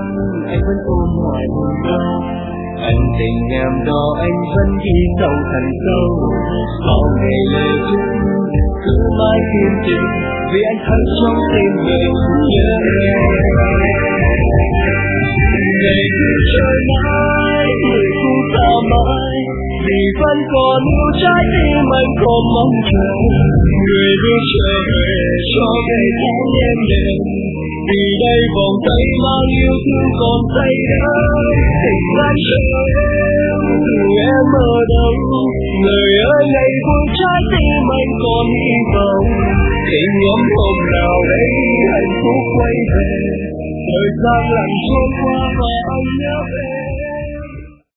anh vẫn ôm hoài buồn đau. Ân tình em đó anh vẫn ghi sâu thật sâu. Bao ngày lời chúc cứ mãi kiên trì, vì anh thấy trong tim mình nhớ em. Ngày cứ trời mãi, người cũng xa mãi, vì vẫn còn yêu trái tim anh còn mong chờ. Người bước trở về cho ngày tháng em đêm, vì đây vòng tay mang yêu thương còn say đắm. Tình anh chờ em, dù em ở đâu, người ơi ngày vui trái tim anh còn hy vọng. Tình nhóm hôm nào đây hạnh phúc quay về, thời gian lặng trôi qua và anh nhớ em.